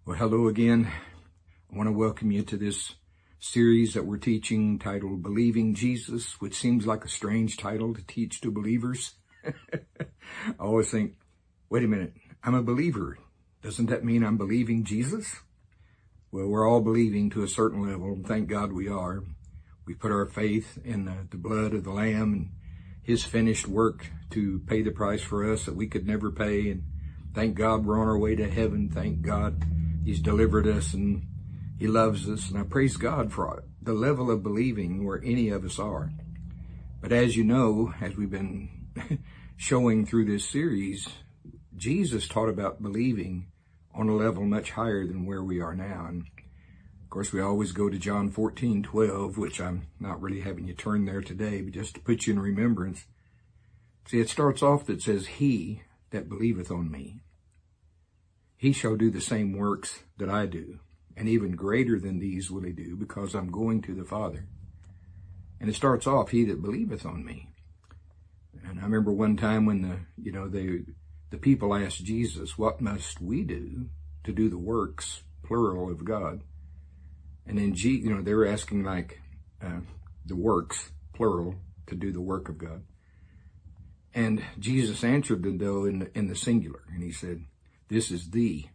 Well, hello again. I want to welcome you to this series that we're teaching titled Believing Jesus, which seems like a strange title to teach to believers. I always think, wait a minute, I'm a believer. Doesn't that mean I'm believing Jesus? Well, we're all believing to a certain level, and thank God we are. We put our faith in the blood of the Lamb and His finished work to pay the price for us that we could never pay. And thank God we're on our way to heaven. Thank God He's delivered us and He loves us. And I praise God for the level of believing where any of us are. But as you know, as we've been showing through this series, Jesus taught about believing on a level much higher than where we are now. And of course, we always go to John 14:12, which I'm not really having you turn there today, but just to put you in remembrance. See, it starts off that says, "He that believeth on me, he shall do the same works that I do, and even greater than these will he do, because I'm going to the Father." And it starts off, "He that believeth on me." And I remember one time when the people asked Jesus, "What must we do to do the works," plural, of God? And then they were asking the works, plural, to do the work of God. And Jesus answered them though in the singular, and He said, this is the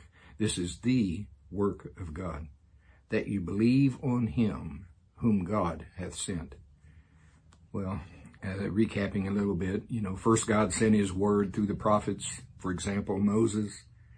work of God, that you believe on Him whom God hath sent. Well, recapping a little bit, first God sent His word through the prophets, for example, Moses,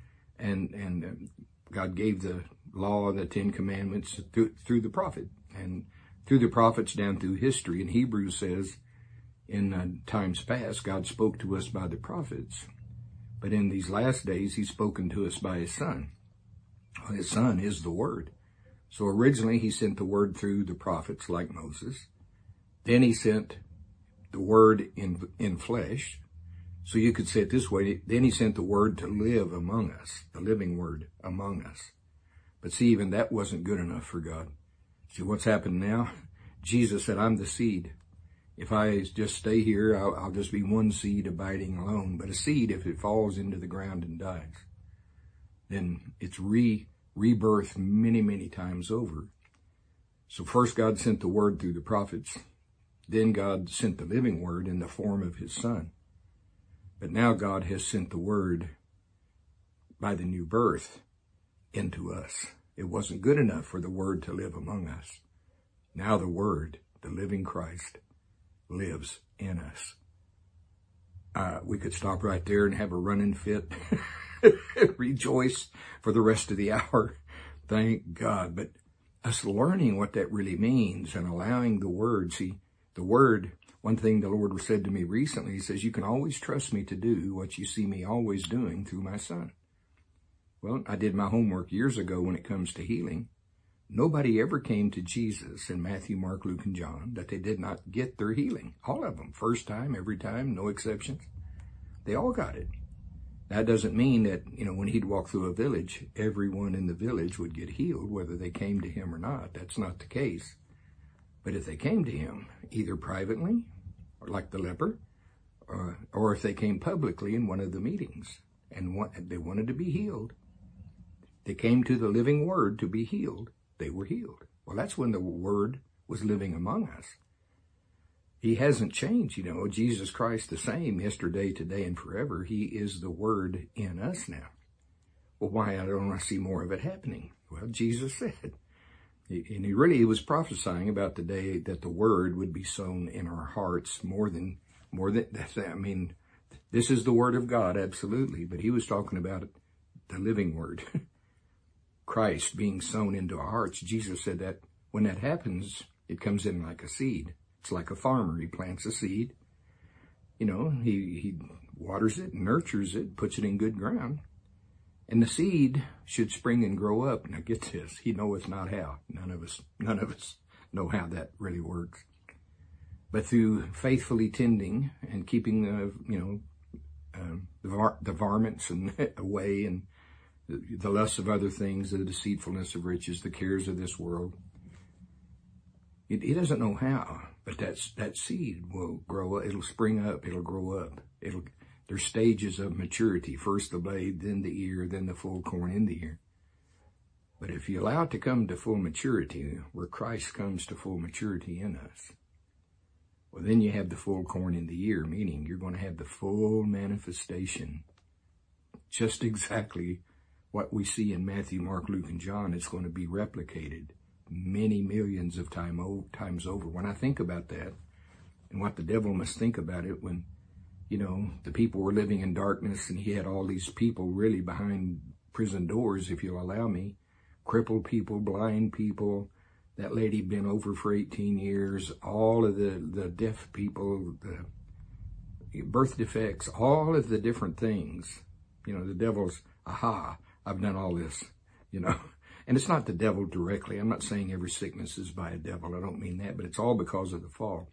and God gave the law, the 10 Commandments through the prophet, and through the prophets down through history. And Hebrews says, in times past, God spoke to us by the prophets. But in these last days, He's spoken to us by His Son. His Son is the Word. So originally, He sent the Word through the prophets like Moses. Then He sent the Word in flesh. So you could say it this way. Then He sent the Word to live among us, the living Word among us. But see, even that wasn't good enough for God. See, what's happened now? Jesus said, "I'm the seed. If I just stay here, I'll just be one seed abiding alone." But a seed, if it falls into the ground and dies, then it's rebirth many, many times over. So first God sent the Word through the prophets. Then God sent the living Word in the form of His Son. But now God has sent the Word by the new birth into us. It wasn't good enough for the Word to live among us. Now the Word, the living Christ, lives in us. We could stop right there and have a running fit, rejoice for the rest of the hour. Thank God. But us learning what that really means and allowing the Word. See, the Word, one thing the Lord said to me recently, He says, "You can always trust me to do what you see me always doing through my Son." Well, I did my homework years ago when it comes to healing. Nobody ever came to Jesus in Matthew, Mark, Luke, and John that they did not get their healing. All of them. First time, every time, no exceptions. They all got it. That doesn't mean that, when He'd walk through a village, everyone in the village would get healed, whether they came to Him or not. That's not the case. But if they came to Him, either privately, or like the leper, or if they came publicly in one of the meetings, and they wanted to be healed, they came to the living Word to be healed. They were healed. Well, that's when the Word was living among us. He hasn't changed, Jesus Christ the same yesterday, today, and forever. He is the Word in us now. Well, why don't I see more of it happening? Well, Jesus said, and He was prophesying about the day that the Word would be sown in our hearts more than that. This is the Word of God, absolutely, but He was talking about the living Word. Christ being sown into our hearts. Jesus said that when that happens, it comes in like a seed. It's like a farmer. He plants a seed. He waters it, nurtures it, puts it in good ground. And the seed should spring and grow up. Now get this, He knoweth not how. None of us know how that really works. But through faithfully tending and keeping the varmints away, and the lust of other things, the deceitfulness of riches, the cares of this world. He doesn't know how, but that seed will grow up. It'll spring up. It'll grow up. There's stages of maturity. First the blade, then the ear, then the full corn in the ear. But if you allow it to come to full maturity, where Christ comes to full maturity in us, well, then you have the full corn in the ear, meaning you're going to have the full manifestation, just exactly what we see in Matthew, Mark, Luke, and John. It's going to be replicated many millions of times over. When I think about that, and what the devil must think about it when, the people were living in darkness and he had all these people really behind prison doors, if you'll allow me, crippled people, blind people, that lady been over for 18 years, all of the deaf people, the birth defects, all of the different things. The devil's, aha, I've done all this, And it's not the devil directly. I'm not saying every sickness is by a devil. I don't mean that, but it's all because of the fall.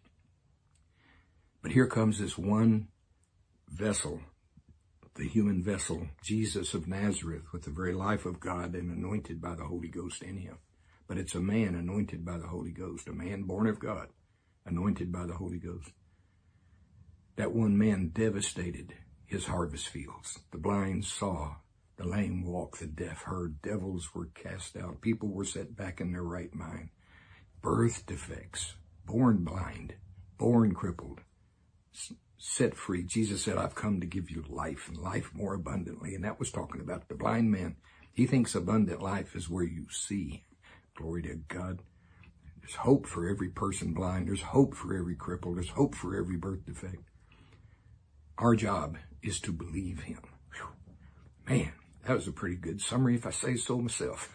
But here comes this one vessel, the human vessel, Jesus of Nazareth, with the very life of God and anointed by the Holy Ghost in him. But it's a man anointed by the Holy Ghost, a man born of God, anointed by the Holy Ghost. That one man devastated his harvest fields. The blind saw, the lame walked, the deaf heard, devils were cast out, people were set back in their right mind. Birth defects, born blind, born crippled, set free. Jesus said, I've come to give you life and life more abundantly. And that was talking about the blind man. He thinks abundant life is where you see. Glory to God. There's hope for every person blind. There's hope for every cripple. There's hope for every birth defect. Our job is to believe him. Whew. Man, that was a pretty good summary if I say so myself.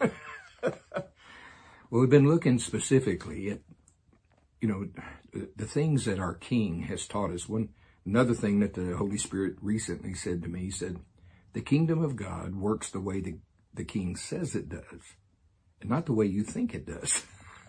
Well, we've been looking specifically at, the things that our King has taught us. Another thing that the Holy Spirit recently said to me, he said, the kingdom of God works the way the King says it does, and not the way you think it does.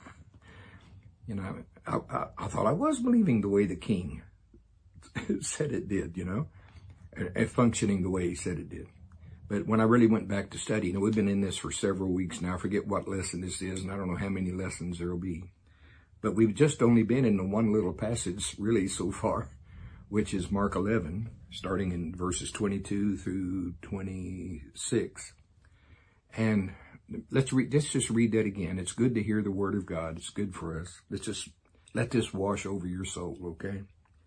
I thought I was believing the way the King said it did, and functioning the way he said it did. But when I really went back to study, we've been in this for several weeks now. I forget what lesson this is, and I don't know how many lessons there will be. But we've just only been in the one little passage really so far, which is Mark 11, starting in verses 22 through 26. And let's just read that again. It's good to hear the word of God. It's good for us. Let's just let this wash over your soul, okay?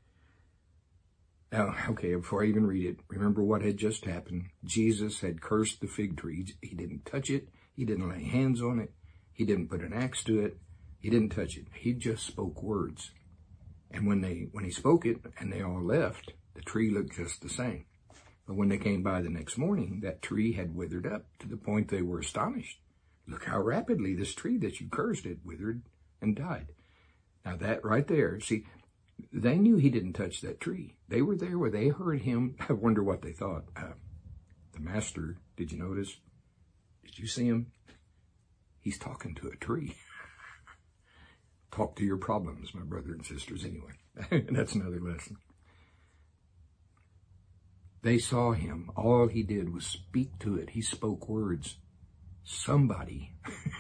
Now, okay, before I even read it, remember what had just happened. Jesus had cursed the fig tree. He didn't touch it. He didn't lay hands on it. He didn't put an axe to it. He didn't touch it. He just spoke words. And when he spoke it and they all left, the tree looked just the same. But when they came by the next morning, that tree had withered up to the point they were astonished. Look how rapidly this tree that you cursed had withered and died. Now that right there, see, they knew he didn't touch that tree. They were there where they heard him. I wonder what they thought. The master, did you notice? Did you see him? He's talking to a tree. Talk to your problems, my brothers and sisters, anyway. That's another lesson. They saw him. All he did was speak to it. He spoke words. Somebody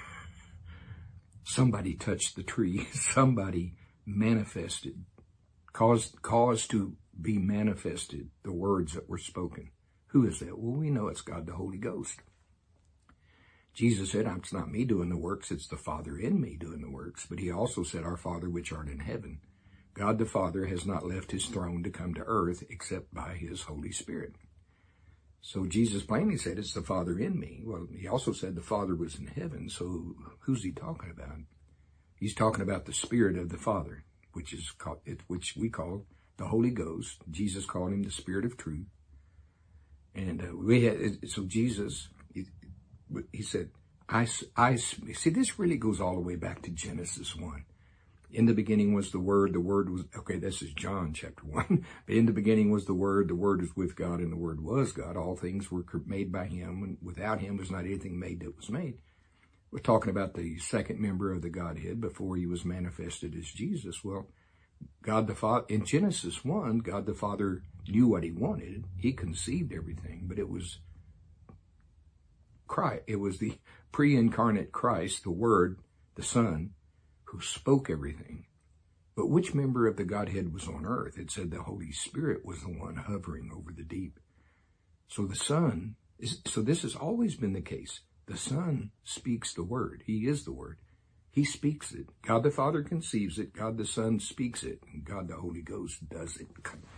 touched the tree. Somebody manifested, caused to be manifested the words that were spoken. Who is that? Well, we know it's God the Holy Ghost. Jesus said, it's not me doing the works, it's the Father in me doing the works. But he also said, our Father which art in heaven. God the Father has not left his throne to come to earth except by his Holy Spirit. So Jesus plainly said, it's the Father in me. Well, he also said the Father was in heaven. So who's he talking about? He's talking about the Spirit of the Father, which we call the Holy Ghost. Jesus called him the Spirit of truth. And so Jesus, he said, I see, this really goes all the way back to Genesis 1. In the beginning was the Word was, okay, this is John chapter 1. In the beginning was the Word was with God, and the Word was God. All things were made by him, and without him was not anything made that was made. We're talking about the second member of the Godhead before he was manifested as Jesus. Well, God the Father, in Genesis 1, God the Father knew what he wanted. He conceived everything, but it was Christ. It was the pre-incarnate Christ, the Word, the Son, who spoke everything. But which member of the Godhead was on earth? It said the Holy Spirit was the one hovering over the deep. So the Son, so this has always been the case. The Son speaks the Word. He is the Word. He speaks it. God the Father conceives it. God the Son speaks it. And God the Holy Ghost does it.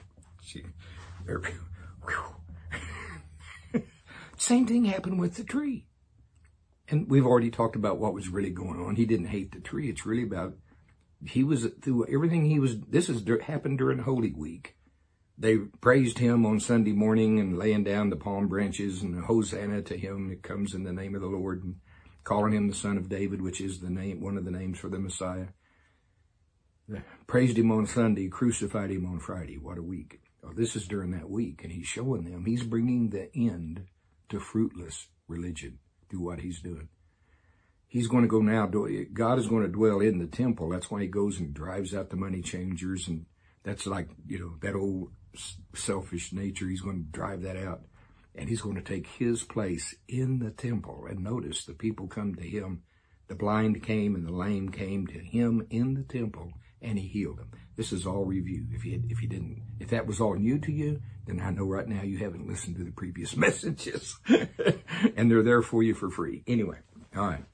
Same thing happened with the tree. And we've already talked about what was really going on. He didn't hate the tree. It's really about, he was through everything he was, this has happened during Holy Week. They praised him on Sunday morning and laying down the palm branches and Hosanna to him. It comes in the name of the Lord, and calling him the Son of David, which is the name, one of the names for the Messiah. Praised him on Sunday, crucified him on Friday. What a week. Well, this is during that week, and he's showing them, he's bringing the end to fruitless religion through what he's doing. He's going to go now, God is going to dwell in the temple. That's why he goes and drives out the money changers, and that's like, that old selfish nature. He's going to drive that out, and he's going to take his place in the temple. And notice the people come to him. The blind came and the lame came to him in the temple, and he healed them. This is all review. If that was all new to you, then I know right now you haven't listened to the previous messages. And they're there for you for free. Anyway, all right.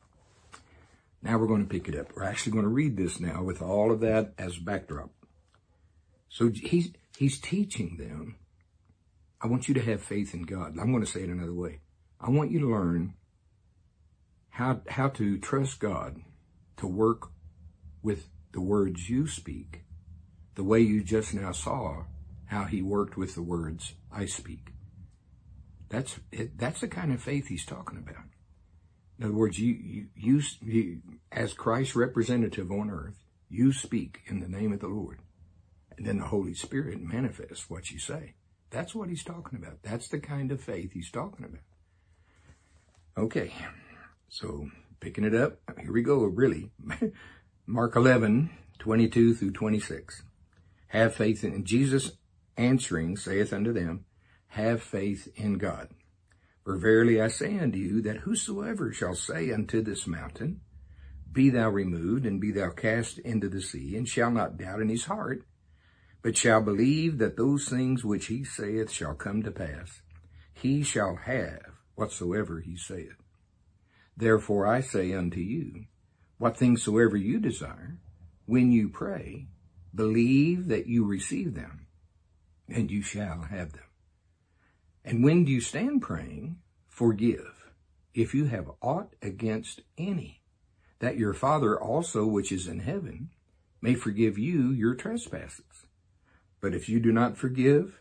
Now we're going to pick it up. We're actually going to read this now with all of that as backdrop. So he's teaching them, I want you to have faith in God. I'm going to say it another way. I want you to learn how to trust God to work with the words you speak, the way you just now saw how he worked with the words I speak. That's the kind of faith he's talking about. In other words, you as Christ's representative on earth, you speak in the name of the Lord. And then the Holy Spirit manifests what you say. That's what he's talking about. That's the kind of faith he's talking about. Okay, so picking it up, here we go, really. Mark 11, 22 through 26. Have faith in, and Jesus answering saith unto them, have faith in God. For verily I say unto you, that whosoever shall say unto this mountain, be thou removed, and be thou cast into the sea, and shall not doubt in his heart, but shall believe that those things which he saith shall come to pass, he shall have whatsoever he saith. Therefore I say unto you, what things soever you desire, when you pray, believe that you receive them, and you shall have them. And when you stand praying, forgive, if you have aught against any, that your Father also which is in heaven may forgive you your trespasses. But if you do not forgive,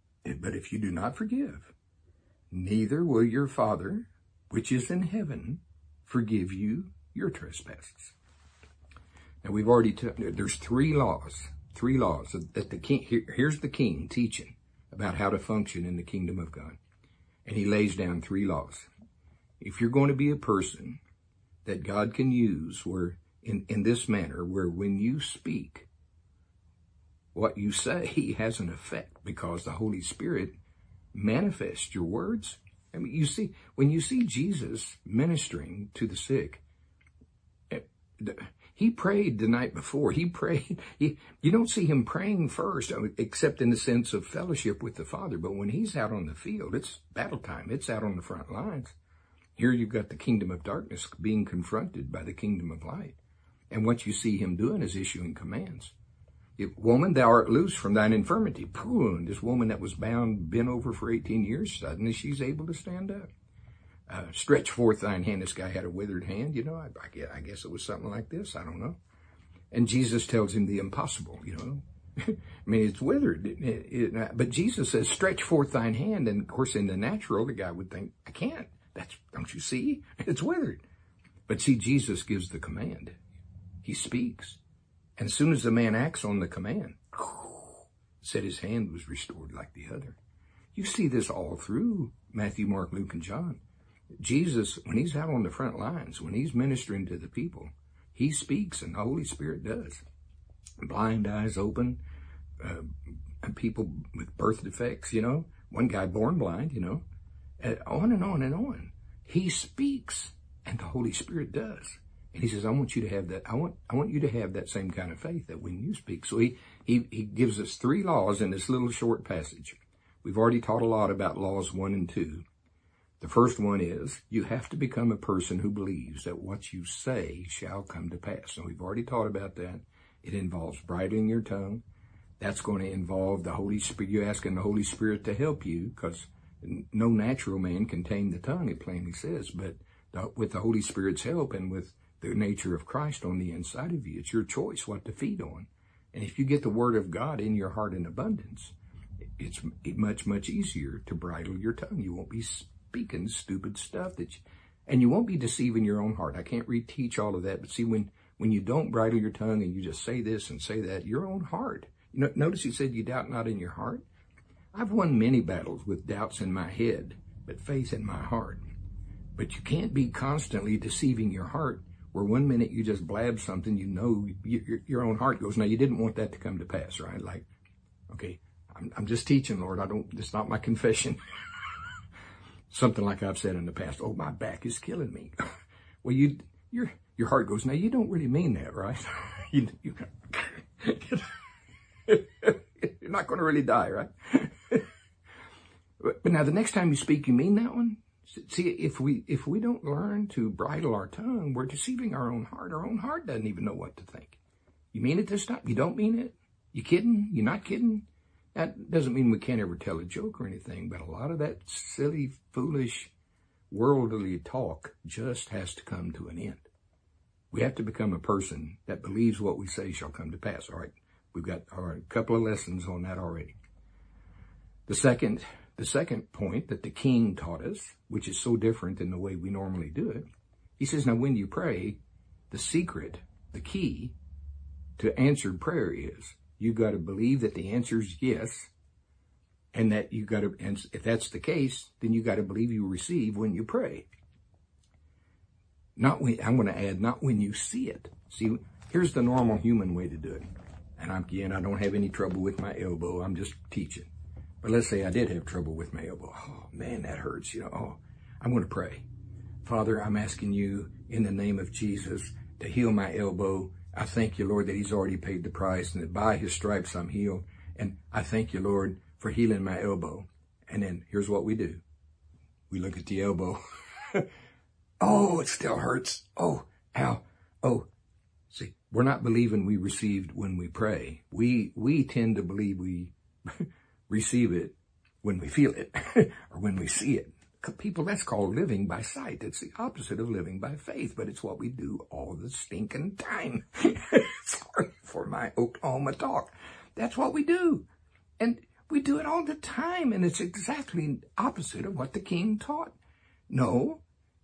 neither will your Father which is in heaven forgive you your trespasses. Now we've already, there's three laws that the king, here's the king teaching about how to function in the kingdom of God. And he lays down three laws. If you're going to be a person that God can use where in this manner, where when you speak, what you say has an effect because the Holy Spirit manifests your words. I mean, you see, when you see Jesus ministering to the sick, he prayed the night before. He prayed. You don't see him praying first, except in the sense of fellowship with the Father. But when he's out on the field, it's battle time. It's out on the front lines. Here you've got the kingdom of darkness being confronted by the kingdom of light. And what you see him doing is issuing commands. Woman, thou art loose from thine infirmity. And this woman that was bent over for 18 years, suddenly she's able to stand up. Stretch forth thine hand. This guy had a withered hand, I guess it was something like this. I don't know. And Jesus tells him the impossible, I mean, it's withered. But Jesus says, stretch forth thine hand. And of course, in the natural, the guy would think, I can't. Don't you see? It's withered. But see, Jesus gives the command. He speaks. And as soon as the man acts on the command, said his hand was restored like the other. You see this all through Matthew, Mark, Luke, and John. Jesus, when he's out on the front lines, when he's ministering to the people, he speaks and the Holy Spirit does. Blind eyes open, and people with birth defects, one guy born blind, on and on and on. He speaks and the Holy Spirit does. And he says, I want you to have that. I want you to have that same kind of faith that when you speak. So he gives us three laws in this little short passage. We've already taught a lot about laws 1 and 2. The first one is you have to become a person who believes that what you say shall come to pass. So we've already taught about that. It involves bridling your tongue. That's going to involve the Holy Spirit. You're asking the Holy Spirit to help you, because no natural man can tame the tongue, it plainly says. But with the Holy Spirit's help and with the nature of Christ on the inside of you, it's your choice what to feed on. And if you get the Word of God in your heart in abundance, it's much, much easier to bridle your tongue. You won't be speaking stupid stuff and you won't be deceiving your own heart. I can't reteach all of that, but see, when you don't bridle your tongue and you just say this and say that, your own heart. Notice he said, you doubt not in your heart. I've won many battles with doubts in my head, but faith in my heart. But you can't be constantly deceiving your heart, where one minute you just blab something, your own heart goes, now you didn't want that to come to pass, right? Like, okay, I'm just teaching, Lord. It's not my confession. Something like I've said in the past, oh, my back is killing me. Well, your heart goes, now you don't really mean that, right? You're not going to really die, right? But now the next time you speak, you mean that one? See, if we don't learn to bridle our tongue, we're deceiving our own heart. Our own heart doesn't even know what to think. You mean it this time? You don't mean it? You kidding? You're not kidding? That doesn't mean we can't ever tell a joke or anything, but a lot of that silly, foolish, worldly talk just has to come to an end. We have to become a person that believes what we say shall come to pass. All right, we've got a couple of lessons on that already. The second point that the king taught us, which is so different than the way we normally do it, he says, now when you pray, the secret, the key to answered prayer is you got to believe that the answer is yes, and that and if that's the case, then you got to believe you receive when you pray. I'm going to add, not when you see it. See, here's the normal human way to do it. And again, I don't have any trouble with my elbow. I'm just teaching. But let's say I did have trouble with my elbow. Oh, man, that hurts. I'm going to pray. Father, I'm asking you in the name of Jesus to heal my elbow. I thank you, Lord, that he's already paid the price and that by his stripes I'm healed. And I thank you, Lord, for healing my elbow. And then here's what we do. We look at the elbow. Oh, it still hurts. Oh, ow. Oh, see, we're not believing we received when we pray. We tend to believe we receive it when we feel it or when we see it. People, that's called living by sight. It's the opposite of living by faith, but it's what we do all the stinking time. Sorry for my Oklahoma talk. That's what we do. And we do it all the time, and it's exactly opposite of what the king taught. No,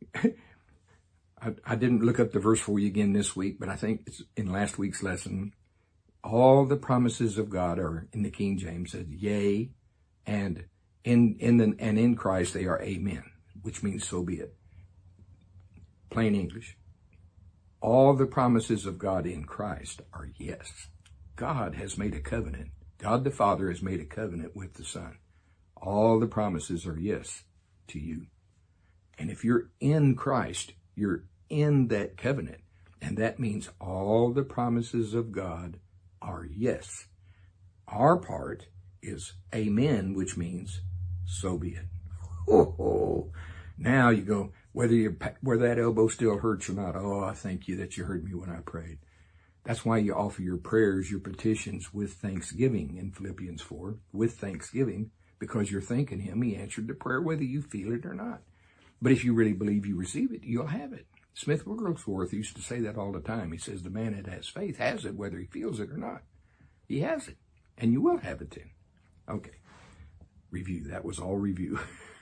I didn't look up the verse for you again this week, but I think it's in last week's lesson. All the promises of God are, in the King James, says yea, and in Christ they are amen, which means so be it. Plain English. All the promises of God in Christ are yes. God has made a covenant. God the Father has made a covenant with the Son. All the promises are yes to you. And if you're in Christ, you're in that covenant. And that means all the promises of God are yes. Our part is amen, which means so be it. Oh, now you go, where that elbow still hurts or not. Oh, I thank you that you heard me when I prayed. That's why you offer your prayers, your petitions with thanksgiving in Philippians 4, with thanksgiving, because you're thanking him. He answered the prayer whether you feel it or not. But if you really believe you receive it, you'll have it. Smith Wigglesworth used to say that all the time. He says the man that has faith has it whether he feels it or not. He has it, and you will have it then. Okay, review. That was all review.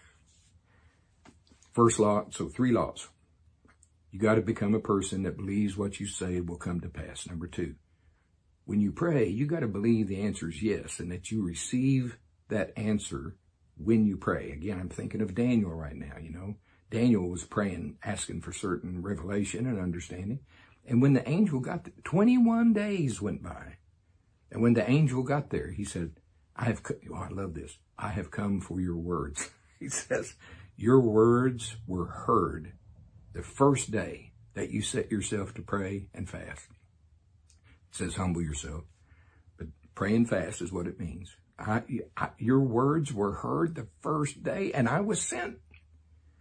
First law, so 3 laws. You got to become a person that believes what you say will come to pass. Number 2, when you pray, you got to believe the answer is yes, and that you receive that answer when you pray. Again, I'm thinking of Daniel right now, Daniel was praying, asking for certain revelation and understanding. And when the angel got there, 21 days went by. And when the angel got there, he said, I love this. I have come for your words. He says, your words were heard the first day that you set yourself to pray and fast. It says, humble yourself. But pray and fast is what it means. Your words were heard the first day, and I was sent.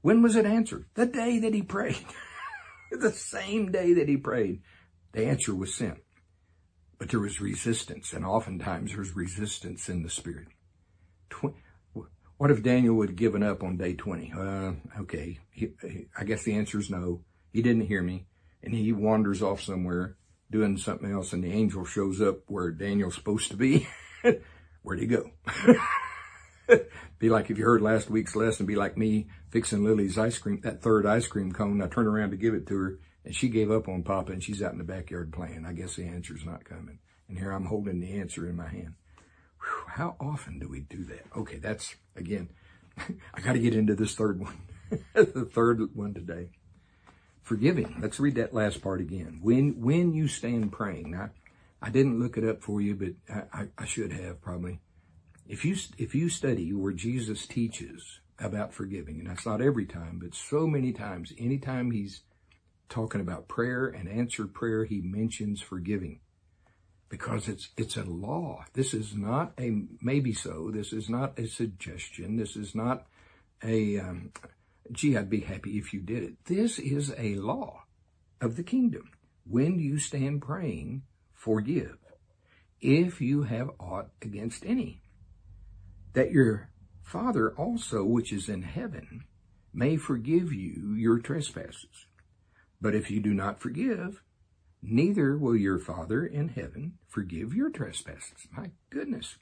When was it answered? The day that he prayed. The same day that he prayed, the answer was sent. But there was resistance, and oftentimes there's resistance in the spirit. What if Daniel would have given up on day 20? Okay, I guess the answer is no. He didn't hear me, and he wanders off somewhere doing something else, and the angel shows up where Daniel's supposed to be. Where'd he go? Be like if you heard last week's lesson, be like me fixing Lily's ice cream, that third ice cream cone. I turned around to give it to her, and she gave up on Papa, and she's out in the backyard playing. I guess the answer's not coming. And here I'm holding the answer in my hand. Whew, how often do we do that? Okay, that's, again, I got to get into this third one. The third one today. Forgiving. Let's read that last part again. When you stand praying. Now, I didn't look it up for you, but I should have probably. If you study where Jesus teaches about forgiving, and that's not every time, but so many times, anytime he's talking about prayer and answered prayer, he mentions forgiving. Because it's a law. This is not a maybe so. This is not a suggestion. This is not a, gee, I'd be happy if you did it. This is a law of the kingdom. When you stand praying, forgive. If you have aught against any, that your Father also, which is in heaven, may forgive you your trespasses. But if you do not forgive, neither will your Father in heaven forgive your trespasses. My goodness.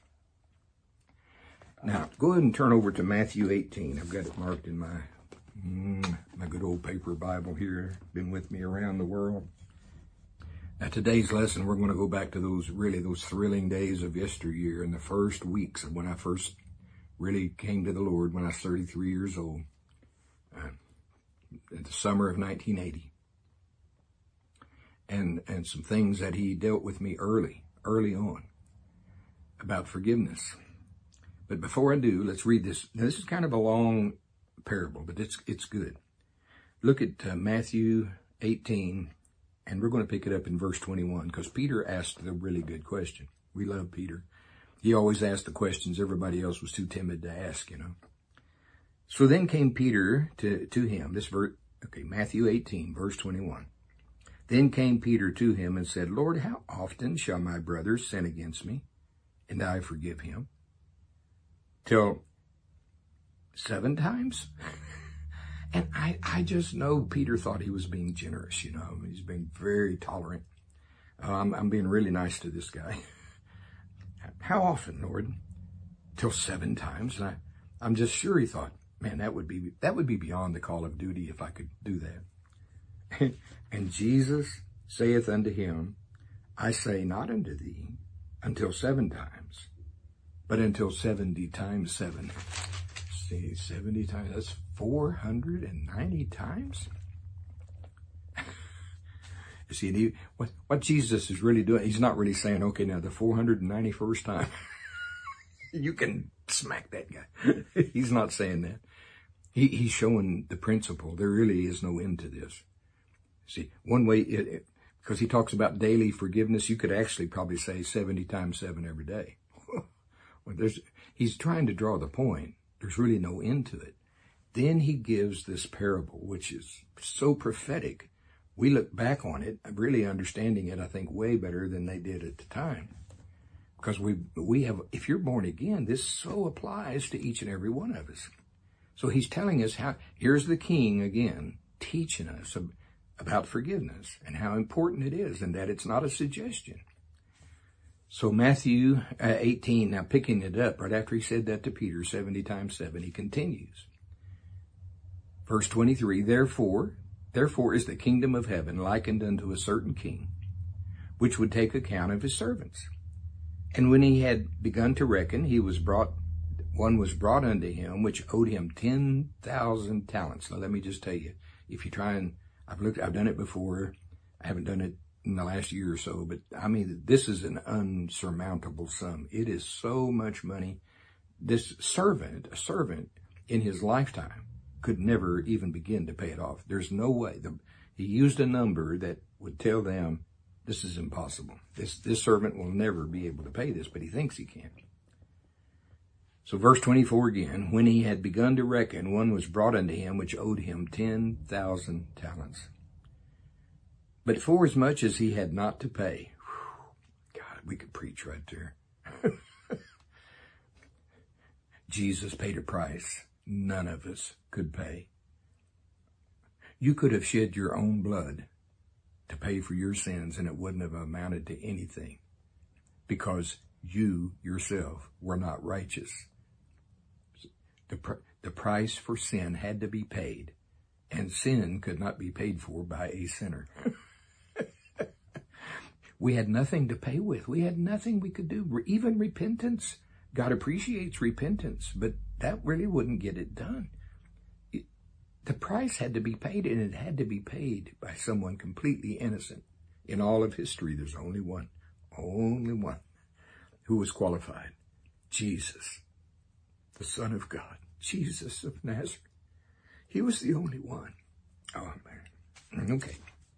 Now, go ahead and turn over to Matthew 18. I've got it marked in my good old paper Bible here. Been with me around the world. Now, today's lesson, we're going to go back to those thrilling days of yesteryear and the first weeks of when I first really came to the Lord when I was 33 years old, in the summer of 1980. And some things that he dealt with me early on about forgiveness. But before I do, let's read this. Now, this is kind of a long parable, but it's good. Look at Matthew 18, and we're going to pick it up in verse 21, because Peter asked a really good question. We love Peter. He always asked the questions everybody else was too timid to ask, you know. So then came Peter to him. Matthew 18, verse 21. Then came Peter to him and said, Lord, how often shall my brother sin against me, and I forgive him? Till 7 times? And I just know Peter thought he was being generous, you know. He's being very tolerant. I'm being really nice to this guy. How often, Lord? Till 7 times. And I'm just sure he thought, man, that would be beyond the call of duty if I could do that. And Jesus saith unto him, I say not unto thee until 7 times, but until 70 times 7. See, 70 times, that's 490 times. You see, what Jesus is really doing, he's not really saying, okay, now the 491st time, you can smack that guy. He's not saying that. He's showing the principle. There really is no end to this. See, one way, because he talks about daily forgiveness, you could actually probably say 70 times 7 every day. Well, he's trying to draw the point. There's really no end to it. Then he gives this parable, which is so prophetic. We look back on it, really understanding it, I think, way better than they did at the time. Because we have, if you're born again, this so applies to each and every one of us. So he's telling us here's the king again, teaching us about forgiveness and how important it is, and that it's not a suggestion. So Matthew 18, now picking it up, right after he said that to Peter, 70 times 7, he continues. Verse 23, Therefore is the kingdom of heaven likened unto a certain king, which would take account of his servants. And when he had begun to reckon, one was brought unto him, which owed him 10,000 talents. Now let me just tell you, if you try and, I've done it before. I haven't done it in the last year or so, but I mean, this is an unsurmountable sum. It is so much money. This a servant in his lifetime could never even begin to pay it off. There's no way. He used a number that would tell them this is impossible. This servant will never be able to pay this, but he thinks he can. So verse 24 again, when he had begun to reckon, one was brought unto him which owed him 10,000 talents. But forasmuch as he had not to pay, God, we could preach right there. Jesus paid a price none of us could pay. You could have shed your own blood to pay for your sins, and it wouldn't have amounted to anything, because you yourself were not righteous. The price for sin had to be paid, and sin could not be paid for by a sinner. We had nothing to pay with. We had nothing we could do. Even repentance. God appreciates repentance, but that really wouldn't get it done. The price had to be paid, and it had to be paid by someone completely innocent. In all of history, there's only one who was qualified. Jesus, the Son of God, Jesus of Nazareth. He was the only one. Oh, man. Okay.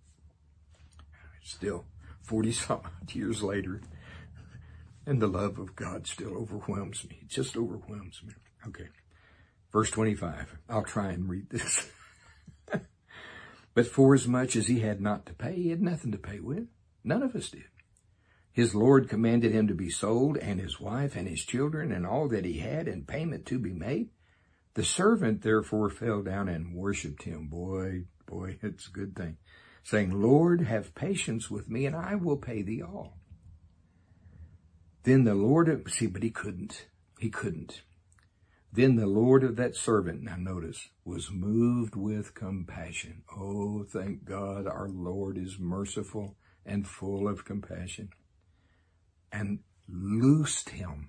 Still, 40-some years later, and the love of God still overwhelms me. It just overwhelms me. Okay. Verse 25. I'll try and read this. But forasmuch as he had not to pay, he had nothing to pay with. None of us did. His Lord commanded him to be sold, and his wife and his children and all that he had, in payment to be made. The servant therefore fell down and worshipped him. Boy, it's a good thing. Saying, Lord, have patience with me, and I will pay thee all. Then the Lord but he couldn't. Then the Lord of that servant, now notice, was moved with compassion. Oh, thank God our Lord is merciful and full of compassion. And loosed him,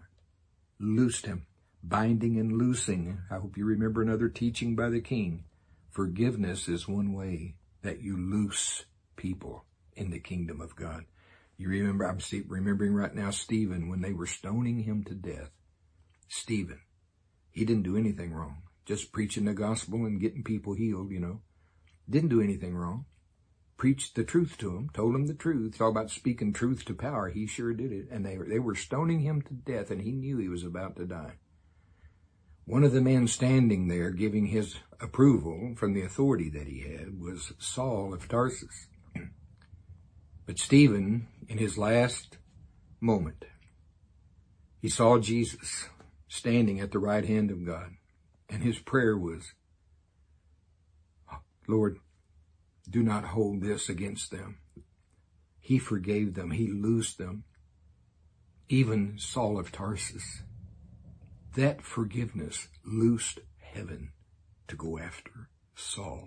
binding and loosing. I hope you remember another teaching by the king. Forgiveness is one way that you loose people in the kingdom of God. You remember, I'm remembering right now, Stephen, when they were stoning him to death. Stephen, he didn't do anything wrong. Just preaching the gospel and getting people healed, Didn't do anything wrong. Preached the truth to him, told him the truth. Talk about speaking truth to power. He sure did it. And they were stoning him to death, and he knew he was about to die. One of the men standing there giving his approval from the authority that he had was Saul of Tarsus. But Stephen, in his last moment, he saw Jesus standing at the right hand of God. And his prayer was, Lord, do not hold this against them. He forgave them. He loosed them. Even Saul of Tarsus. That forgiveness loosed heaven to go after Saul.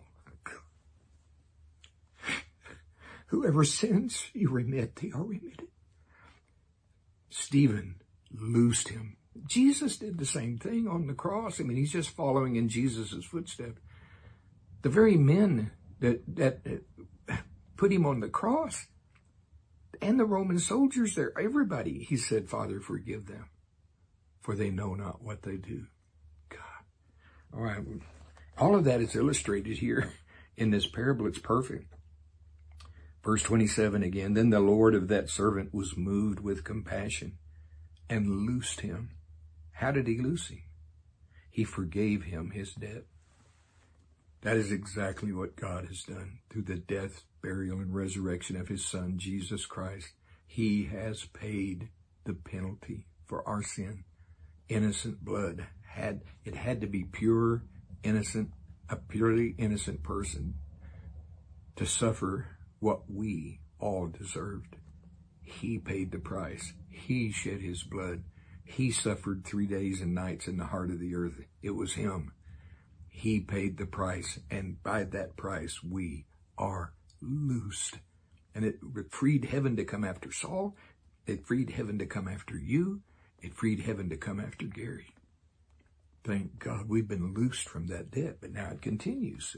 Whoever sins you remit, they are remitted. Stephen loosed him. Jesus did the same thing on the cross. He's just following in Jesus' footsteps. The very men that put him on the cross, and the Roman soldiers there, everybody, he said, Father, forgive them, for they know not what they do. God. All right. All of that is illustrated here in this parable. It's perfect. Verse 27 again, then the Lord of that servant was moved with compassion and loosed him. How did he loose him? He forgave him his debt. That is exactly what God has done through the death, burial, and resurrection of his Son, Jesus Christ. He has paid the penalty for our sin. Innocent blood had to be pure, innocent, a purely innocent person to suffer what we all deserved. He paid the price. He shed his blood. He suffered 3 days and nights in the heart of the earth. It was him. He paid the price, and by that price we are loosed. And it freed heaven to come after Saul. It freed heaven to come after you. It freed heaven to come after Gary. Thank God we've been loosed from that debt, but now it continues.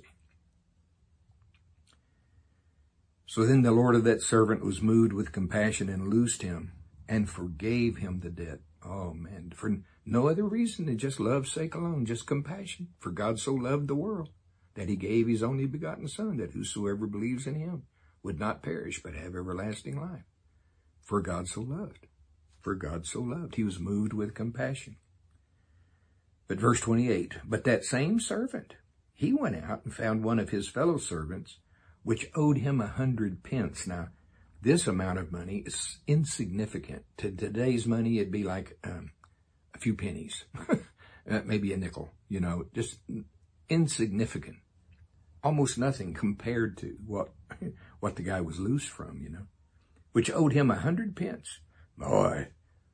So then the Lord of that servant was moved with compassion and loosed him and forgave him the debt. Oh man, for no other reason than just love's sake alone, just compassion. For God so loved the world that he gave his only begotten Son, that whosoever believes in him would not perish but have everlasting life. For God so loved. For God so loved. He was moved with compassion. But verse 28, but that same servant, he went out and found one of his fellow servants, which owed him 100 pence. Now, this amount of money is insignificant. To today's money, it'd be like a few pennies, maybe a nickel, just insignificant. Almost nothing compared to what the guy was loose from, which owed him 100 pence. Boy,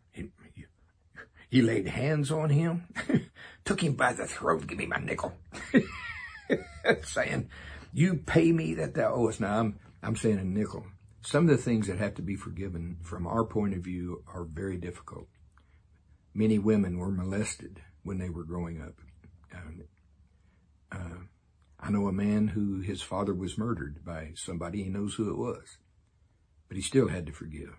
he laid hands on him, took him by the throat, give me my nickel, saying, you pay me that thou owest. Now, I'm saying a nickel. Some of the things that have to be forgiven from our point of view are very difficult. Many women were molested when they were growing up. I know a man who his father was murdered by somebody. He knows who it was, but he still had to forgive.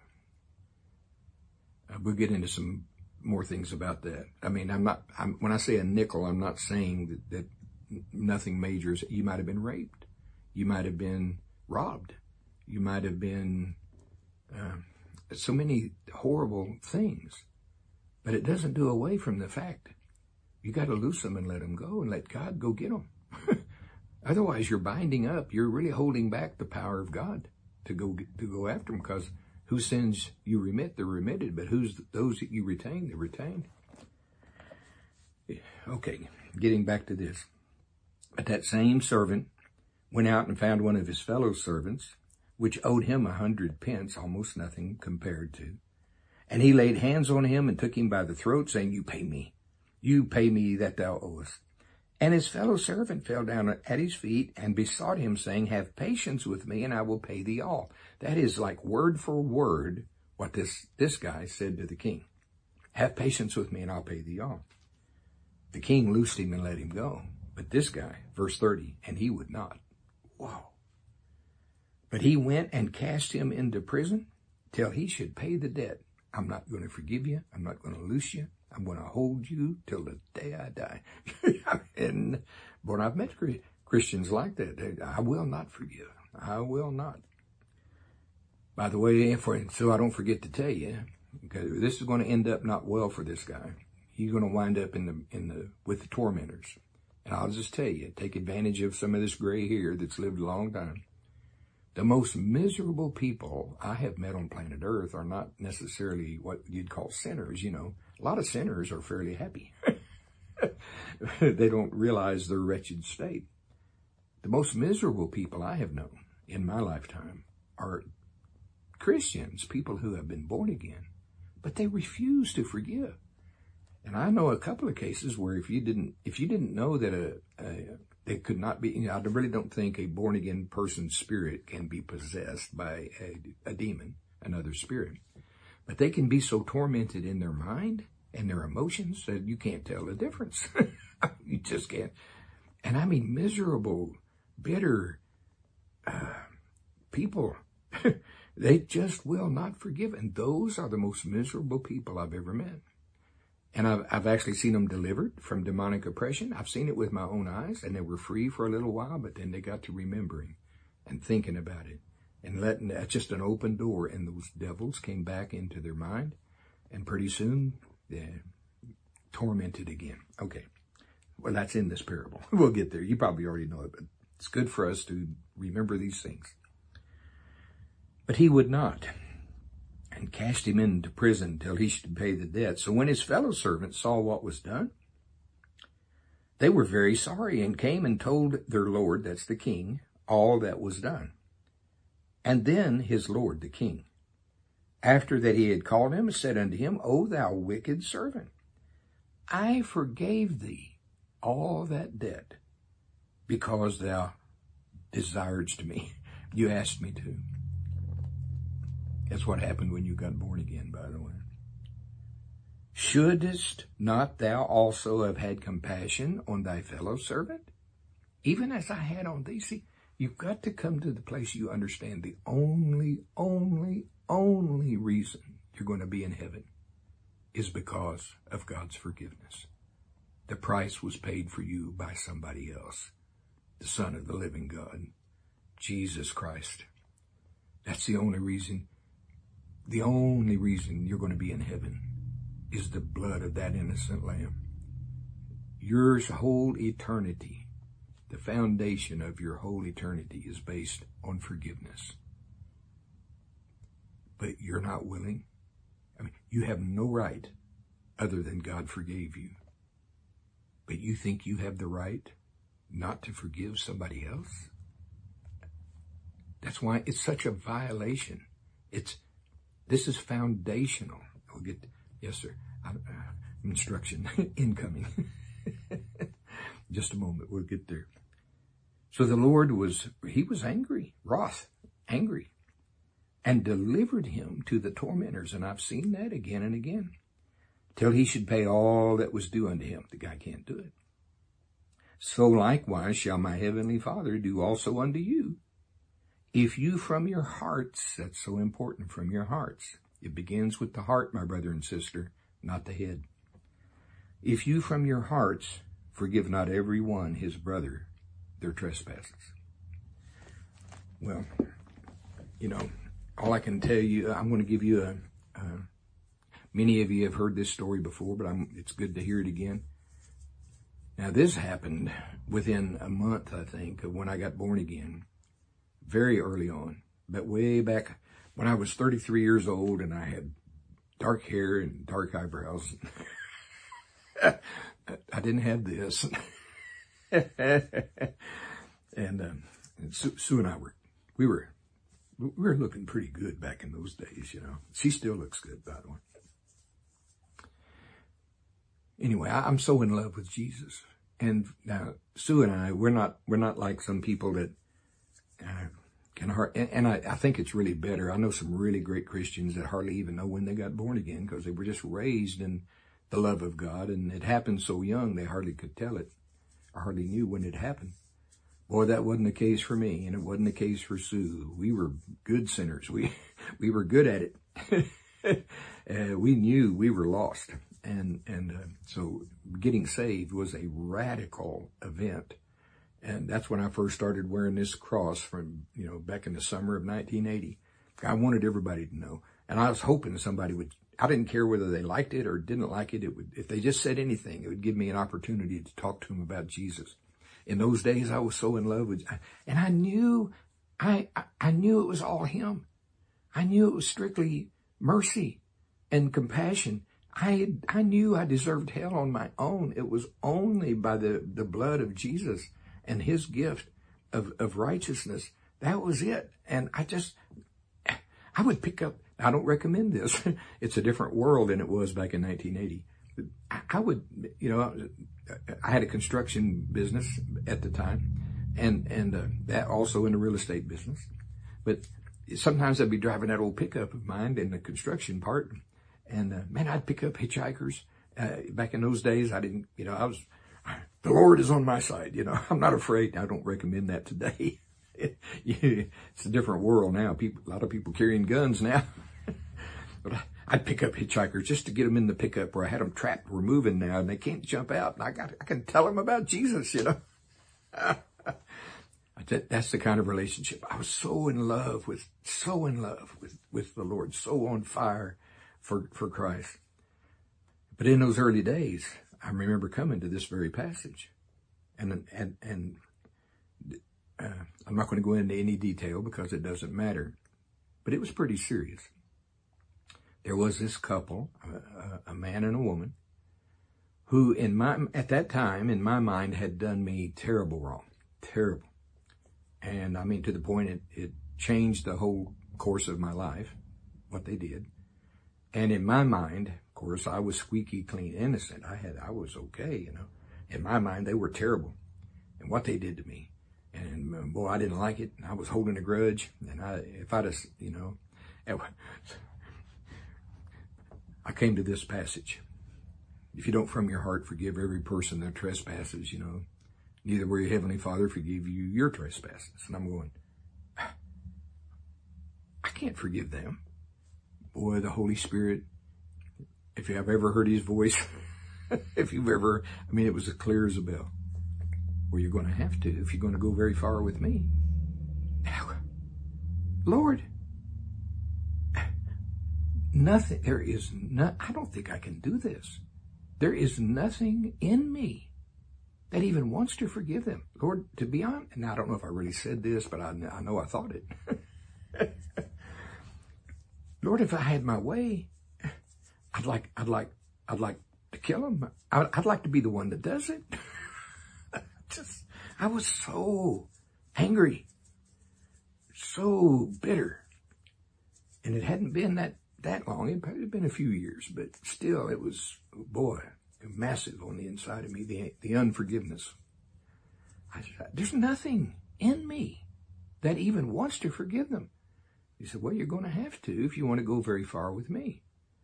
We'll get into some more things about that. I mean, when I say a nickel, I'm not saying that nothing major is. You might have been raped. You might have been robbed. You might have been so many horrible things, but it doesn't do away from the fact you got to loose them and let them go and let God go get them. Otherwise, you're binding up. You're really holding back the power of God to go after them, because whose sins you remit, they're remitted, but those that you retain, they're retained. Okay, getting back to this. But that same servant went out and found one of his fellow servants, which owed him 100 pence, almost nothing compared to. And he laid hands on him and took him by the throat, saying, you pay me that thou owest. And his fellow servant fell down at his feet and besought him, saying, have patience with me, and I will pay thee all. That is like word for word what this guy said to the king. Have patience with me, and I'll pay thee all. The king loosed him and let him go. But this guy, verse 30, and he would not. Whoa. But he went and cast him into prison till he should pay the debt. I'm not going to forgive you. I'm not going to loose you. I'm going to hold you till the day I die. And but I've met Christians like that. I will not forgive. I will not. By the way, so I don't forget to tell you, because this is going to end up not well for this guy. He's going to wind up with the tormentors. And I'll just tell you, take advantage of some of this gray hair that's lived a long time. The most miserable people I have met on planet Earth are not necessarily what you'd call sinners. A lot of sinners are fairly happy. They don't realize their wretched state. The most miserable people I have known in my lifetime are Christians, people who have been born again, but they refuse to forgive. And I know a couple of cases where if you didn't know that they could not be, I really don't think a born again person's spirit can be possessed by a demon, another spirit. But they can be so tormented in their mind and their emotions that you can't tell the difference. You just can't. And I mean, miserable, bitter people, they just will not forgive. And those are the most miserable people I've ever met. And I've actually seen them delivered from demonic oppression. I've seen it with my own eyes, and they were free for a little while, but then they got to remembering and thinking about it and letting that's just an open door, and those devils came back into their mind, and pretty soon they're tormented again. Okay, well, that's in this parable. We'll get there. You probably already know it, but it's good for us to remember these things. But he would not, and cast him into prison till he should pay the debt. So when his fellow servants saw what was done, they were very sorry, and came and told their lord, that's the king, all that was done. And then his lord, the king, after that he had called him, said unto him, O thou wicked servant, I forgave thee all that debt, because thou desiredst me. You asked me to. That's what happened when you got born again, by the way. Shouldest not thou also have had compassion on thy fellow servant, even as I had on thee? See, you've got to come to the place you understand the only reason you're going to be in heaven is because of God's forgiveness. The price was paid for you by somebody else, the Son of the living God, Jesus Christ. That's the only reason. The only reason you're going to be in heaven is the blood of that innocent lamb. Your whole eternity, the foundation of your whole eternity is based on forgiveness. But you're not willing. I mean, you have no right other than God forgave you. But you think you have the right not to forgive somebody else? That's why it's such a violation. This is foundational. We'll get, yes, sir. Instruction incoming. Just a moment. We'll get there. So the Lord was angry, wroth, angry, and delivered him to the tormentors. And I've seen that again and again, till he should pay all that was due unto him. The guy can't do it. So likewise shall my heavenly Father do also unto you, if you from your hearts, that's so important, from your hearts. It begins with the heart, my brother and sister, not the head. If you from your hearts forgive not every one his brother their trespasses. Well, all I can tell you, I'm going to give you many of you have heard this story before, but it's good to hear it again. Now, this happened within a month, I think, of when I got born again, very early on, but way back when I was 33 years old and I had dark hair and dark eyebrows. I didn't have this. And Sue and I we were looking pretty good back in those days, She still looks good, by the way. Anyway, I'm so in love with Jesus. And now Sue and I, we're not like some people that can hardly, and I think it's really better. I know some really great Christians that hardly even know when they got born again because they were just raised in the love of God, and it happened so young they hardly could tell it. I hardly knew when it happened. Boy, that wasn't the case for me, and it wasn't the case for Sue. We were good sinners. We were good at it. We knew we were lost, and so getting saved was a radical event. And that's when I first started wearing this cross from, back in the summer of 1980. I wanted everybody to know. And I was hoping somebody would, I didn't care whether they liked it or didn't like it. If they just said anything, it would give me an opportunity to talk to them about Jesus. In those days, I was so in love with, and I knew it was all him. I knew it was strictly mercy and compassion. I knew I deserved hell on my own. It was only by the blood of Jesus and his gift of righteousness. That was it. And I would pick up, I don't recommend this. It's a different world than it was back in 1980. I would, I had a construction business at the time and that also in the real estate business. But sometimes I'd be driving that old pickup of mine in the construction part. And man, I'd pick up hitchhikers. Back in those days, I didn't, the Lord is on my side, I'm not afraid. I don't recommend that today. It's a different world now. A lot of people carrying guns now. But I'd pick up hitchhikers just to get them in the pickup where I had them trapped. We're moving now and they can't jump out. And I can tell them about Jesus, That's the kind of relationship. I was so in love with the Lord, so on fire for Christ. But in those early days, I remember coming to this very passage, and I'm not going to go into any detail because it doesn't matter, but it was pretty serious. There was this couple, a man and a woman, who at that time, in my mind, had done me terrible wrong, terrible. And I mean, to the point it changed the whole course of my life, what they did. And in my mind, of course, I was squeaky clean innocent. I was okay, In my mind, they were terrible. And what they did to me. And boy, I didn't like it. I was holding a grudge. And I came to this passage. If you don't from your heart forgive every person their trespasses, neither will your heavenly Father forgive you your trespasses. And I'm going, I can't forgive them. Boy, the Holy Spirit, if you have ever heard his voice, it was as clear as a bell. Well, you're going to have to if you're going to go very far with me. Lord, I don't think I can do this. There is nothing in me that even wants to forgive them. Lord, to be honest, and I don't know if I really said this, but I know I thought it. Lord, if I had my way, I'd like to kill them. I'd like to be the one that does it. I was so angry, so bitter. And it hadn't been that long. It had been a few years, but still it was, boy, massive on the inside of me, the unforgiveness. There's nothing in me that even wants to forgive them. He said, well, you're going to have to if you want to go very far with me.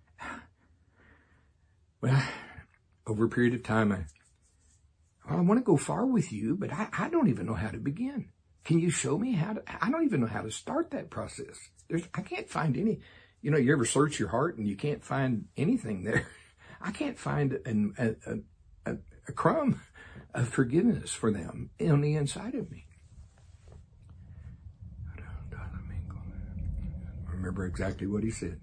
Well, over a period of time, I want to go far with you, but I don't even know how to begin. Can you show me how to? I don't even know how to start that process. I can't find any. You ever search your heart and you can't find anything there? I can't find a crumb of forgiveness for them on the inside of me. I remember exactly what he said.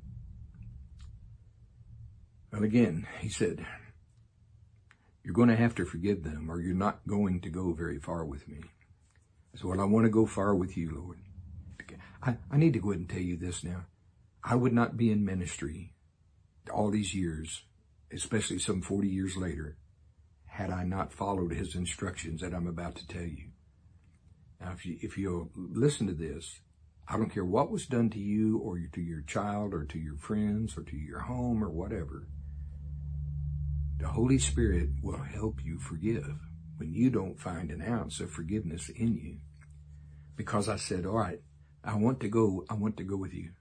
Well, again, he said, you're going to have to forgive them or you're not going to go very far with me. I said, well, I want to go far with you, Lord. I need to go ahead and tell you this now. I would not be in ministry all these years, especially some 40 years later, had I not followed his instructions that I'm about to tell you. Now, if you'll listen to this, I don't care what was done to you or to your child or to your friends or to your home or whatever. The Holy Spirit will help you forgive when you don't find an ounce of forgiveness in you. Because I said, all right, I want to go with you.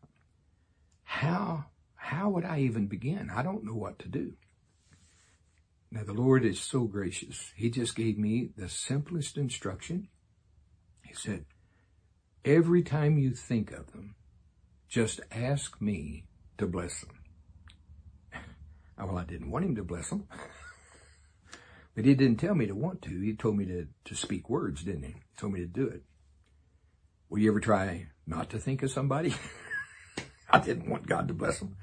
How would I even begin? I don't know what to do. Now, the Lord is so gracious. He just gave me the simplest instruction. He said, every time you think of them, just ask me to bless them. Well, I didn't want him to bless them. But he didn't tell me to want to. He told me to speak words, didn't he? He told me to do it. Will you ever try not to think of somebody? I didn't want God to bless them.